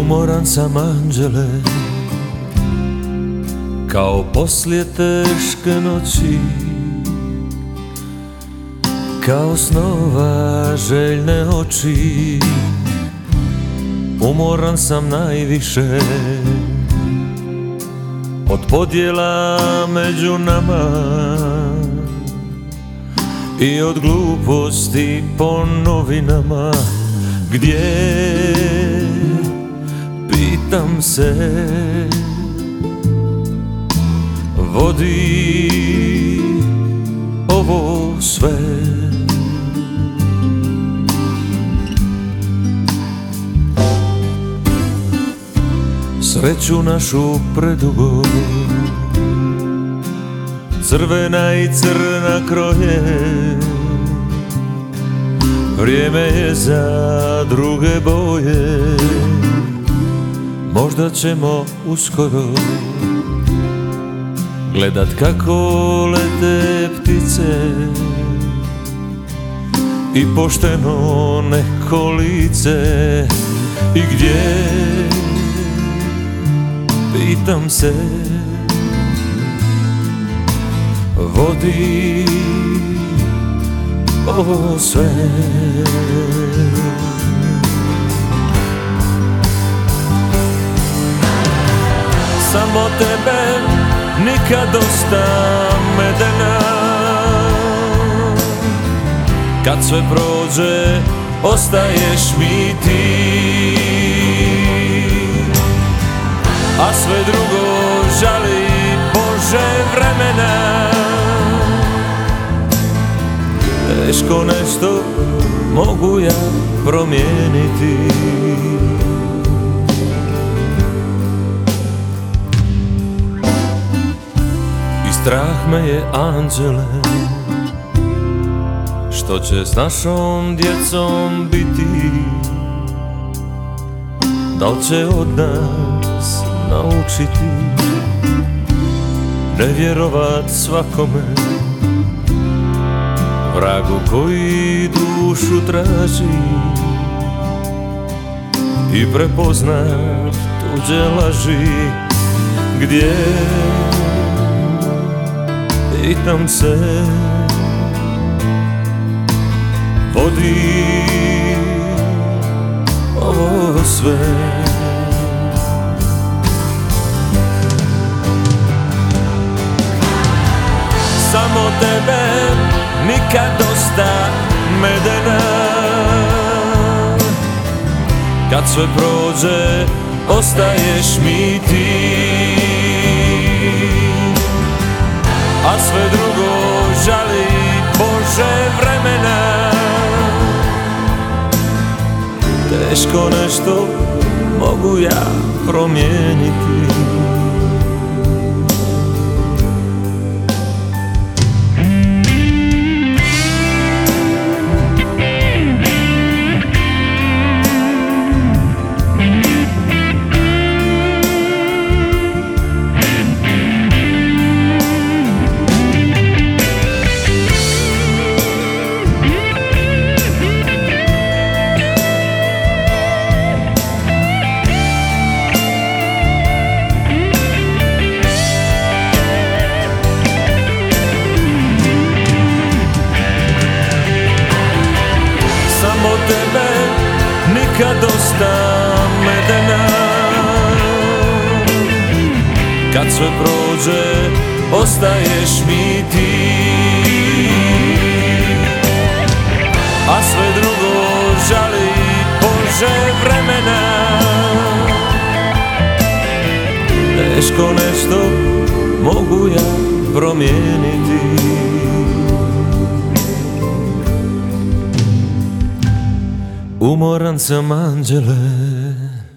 Umoran sam, anđele, kao poslije teške noći, kao snova željne oči. Umoran sam najviše od podjela među nama i od gluposti po novinama. Gdje, pitam se, vodi ovo sve? Sreću našu predugo crvena i crna kroje. Vrijeme je za druge boje. Možda ćemo uskoro gledat kako lete ptice i pošteno neko lice. I gdje, pitam se, vodi ovo sve? Samo tebe, nikad dosta medena. Kad sve prođe, ostaješ mi ti, a sve drugo žali Bože vremena. Teško nešto mogu ja promijeniti. I strah me je, anđele, što će s našom djecom biti. Da li će od nas naučiti ne vjerovat svakome, vragu koji dušu traži i prepoznat tuđe laži. Gdje, pitam se, vodi ovo sve? Samo tebe, nikad dosta medena. Kad sve prođe, ostaješ mi ti, a sve drugo žali Bože vremena. Teško nešto mogu ja promijeniti. Tebe, nikad dosta medena. Kad sve prođe, ostaješ mi ti, a sve drugo žali Bože vremena. Teško nešto mogu ja promijeniti. Umoran sam, anđele,